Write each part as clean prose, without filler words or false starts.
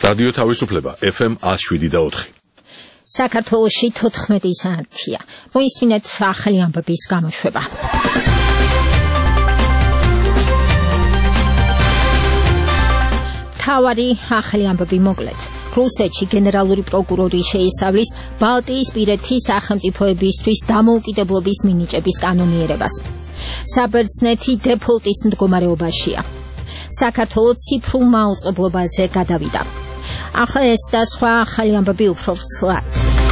რადიო თავისუფლება FM 107.4. საქართველოში 14 საათია. მოისმინეთ ახალი ამბების გამოშვება. თავარი ახალი ამბები მოკლედ. რუსეთში გენერალური პროკურორი შეისწავლის ბალტიისპირეთის სახელმწიფოებისთვის დამოუკიდებლობის მინიჭების კანონიერებას. საბერძნეთი დეფოლტის მდგომარეობაშია. საქართველოს ციფრულ მაუწყებლობაზე გადავიდა. ახლა ეს და სხვა ახალი ამბები უფრო ვრცლად.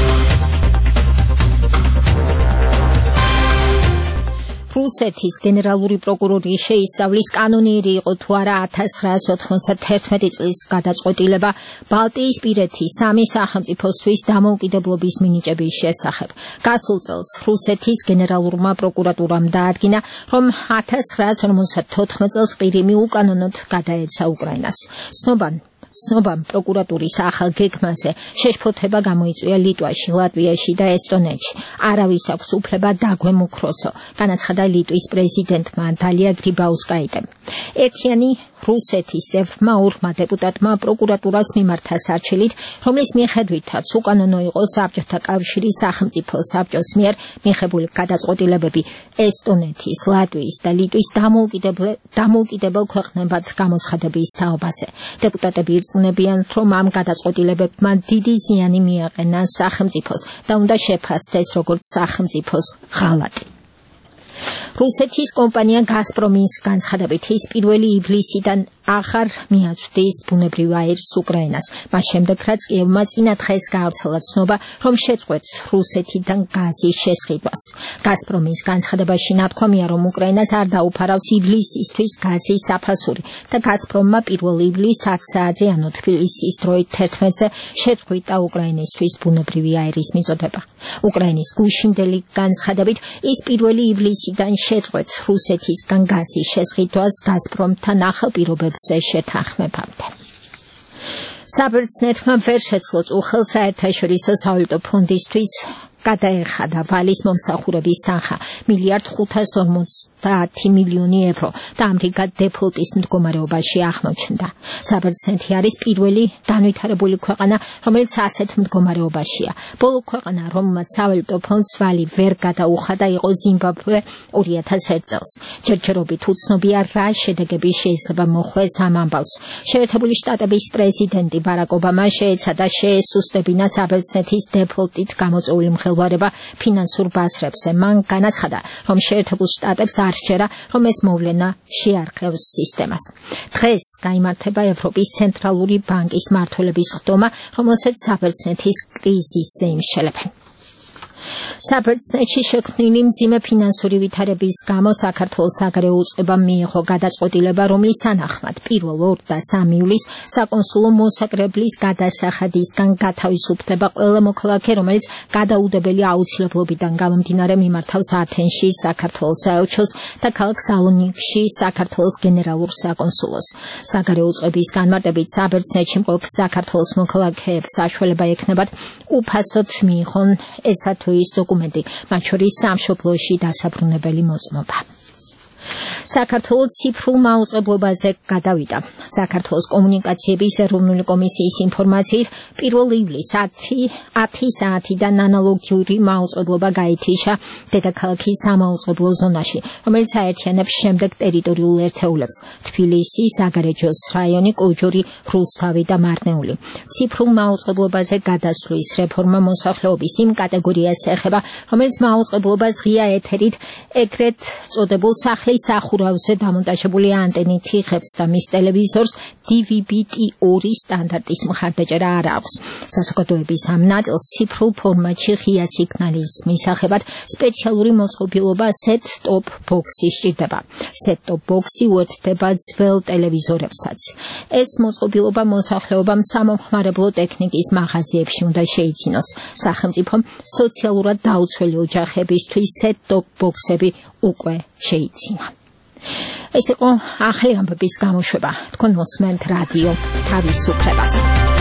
რუსეთის გენერალური პროკურორი შეისწავლის კანონიერი იყო თუ არა 1991 წლის გადაწყვეტილება ბალტიისპირეთის სამი სახელმწიფოსთვის დამოუკიდებლობის მინიჭების შესახებ. გასულ წელს რუსეთის გენერალურმა პროკურატურამ დაადგინა, რომ 1954 წელს ყირიმი უკანონოდ გადაეცა უკრაინას. ცნობამ პროკურატურის ახალ გეგმაზე შეშფოთება გამოიწვია ლიტვაში, ლატვიაში და ესტონეთში. არავის აქვს უფლება დაგვემუქროსო, განაცხადა ლიტვის პრეზიდენტმა დალია გრიბაუსკაიტემ. ერთიანი რუსეთის წევრმა ორმა დეპუტატმა პროკურატურას მიმართა სარჩელით, რომლის მიხედვითაც უკანონო იყო საბჭოთა კავშირის სახელმწიფო საბჭოს მიერ მიღებული გადაწყვეტილებები ესტონეთის, ლატვიის და ლიტვის დამოუკიდებელ ქვეყნებად გამოცხადების თაობაზე. დეპუტატები ირწმუნებიან, რომ ამ გადაწყვეტილებებმა დიდი ზიანი მიაყენა სახელმწიფოს და უნდა შეფასდეს როგორც სახელმწიფოს ღალატი. რუსეთის კომპანია გაზპრომის განცხადებით ის 1 ივლისიდან აღარ მიაწვდის ბუნებრივ აირს უკრაინას. მას შემდეგ, რაც კიევმა წინა დღეს გაავრცელა ცნობა, რომ შეწყვეტს რუსეთიდან გაზის შესყიდვას. გაზპრომის განცხადებაში ნათქვამია, რომ უკრაინას არ დაუფარავს ივლისისთვის გაზის საფასური და გაზპრომმა 1 ივლისს 10 საათზე ანუ თბილისის დროით 11-ზე შეწყვიტა უკრაინისთვის ბუნებრივი აირის მიწოდება. უკრაინის გუშინდელი განცხადებით ის 1 ივლისიდან შეწყვეტს რუსეთისგან გაზის შესყიდვას გაზპრომთან ახალ პირობებზე შეთანხმებამდე. საბერძნეთმა ვერ შეძლო უხელს საერთაშორისო სავალუტო ფონდისთვის გადაეხადა ვალის მომსახურების თანხა 1,550 მილიონი евро და ამრიგად დეფოლტის მდგომარეობაში აღმოჩნდა. საბერძნეთი არის პირველი განვითარებული ქვეყანა, რომელიც ასეთ მდგომარეობაშია. ბოლო ქვეყანა, რომელმაც სავალუტო ფონდს ვალი ვერ გადაუხადა, იყო ზიმბაბვე 2001 წელს. ჯერჯერობით უცნობია რა შედეგები შეიძლება მოხვდეს ამ ამბავს. შეერთებული შტატების პრეზიდენტი ბარაკ ობამა შეეცადა შეესუსტებინა საბერძნეთის დეფოლტით გამოწვეული ფინანსურ ბაზრებზე. მან განაცხადა, რომ შეერთებულ შტატებს არ სჯერა, რომ ეს მოვლენა შეარყევს სისტემას. დღეს გაიმართება ევროპის ცენტრალური ბანკის მმართველების ხდომა, რომელსაც საბერძნეთის კრიზისზე იმშელებენ. საბერძნეთში შექმნილი მძიმე ფინანსური ვითარების გამო საქართველოს საგარეო უწყებამ მიიღო გადაწყვეტილება, რომლის თანახმად 1, 2 და 3 ივლისს საკონსულო მოსაკრებლის გადასახადისგან გათავისუფლდება ყველა მოქალაქე, რომელიც გადაუდებელი აუცილებლობიდან გამომდინარე მიმართავს ათენში საქართველოს საელჩოს და ქალაქ სალონიკში საქართველოს გენერალურ საკონსულოს. საგარეო უწყების განმარტებით საბერძნეთში მყოფ საქართველოს მოქალაქეებს საშუალება ექნებათ უფასოდ მიიღონ ესა თუ ის დოკუმენტი, მათ შორის სამშობლოში დასაბრუნებელი მოწმობა. საქართველოს ციფრულ მაუწყებლობაზე გადავიდა. საქართველოს კომუნიკაციების ეროვნული კომისიის ინფორმაციით 1 ივლისს 10 საათიდან ანალოგიური მაუწყებლობა გაითიშა დედაქალაქის სამაუწყებლო ზონაში, რომელიც აერთიანებს შემდეგ ტერიტორიულ ერთეულებს: თბილისი, საგარეჯოს რაიონი, კოჯორი, რუსთავი და მარნეული. ციფრულ მაუწყებლობაზე გადასვლის რეფორმა მოსახლეობის იმ კატეგორიას ეხება, რომელიც მაუწყებლობას ღია ეთერით ეგრეთ წოდებულ სახლის სახურავზე დამონტაჟებული ანტენით იღებს და მის ტელევიზორს DVB-T2 სტანდარტის მხარდაჭერა არ აქვს. საზოგადოების ამ ნაწილს ციფრულ ფორმატში ღია სიგნალის მისაღებად სპეციალური მოწყობილობა set-top box-ი სჭირდება. set-top box-ი უერთდება ძველ ტელევიზორებსაც. ეს მოწყობილობა მოსახლეობამ სამომხმარებლო ტექნიკის მაღაზიებში უნდა შეიძინოს. სახელმწიფომ სოციალურად დაუცველი ოჯახებისთვის set-top box-ები უკვე შეიძინა. ეს იყო ახალი ამბების გამოშვება. თქვენ მოსმენთ რადიო თავისუფლებას.